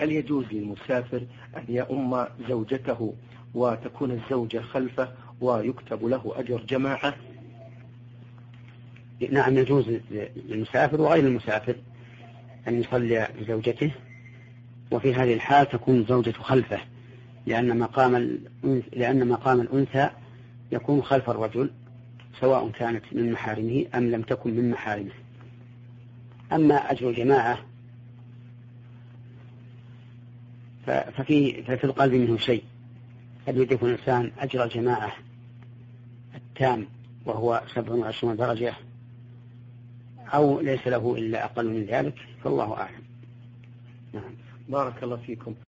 هل يجوز للمسافر أن يؤم زوجته وتكون الزوجة خلفه ويكتب له أجر جماعة؟ نعم، يجوز للمسافر وغير المسافر أن يصلي بزوجته، وفي هذه الحال تكون الزوجة خلفه، لأن مقام الأنثى يكون خلف الرجل سواء كانت من محارمه أم لم تكن من محارمه. أما أجر الجماعة ففي القلب منه شيء، قد يدرك الإنسان أجر الجماعة التام وهو 27 درجة، أو ليس له إلا أقل من ذلك، فالله أعلم. نعم، بارك الله فيكم.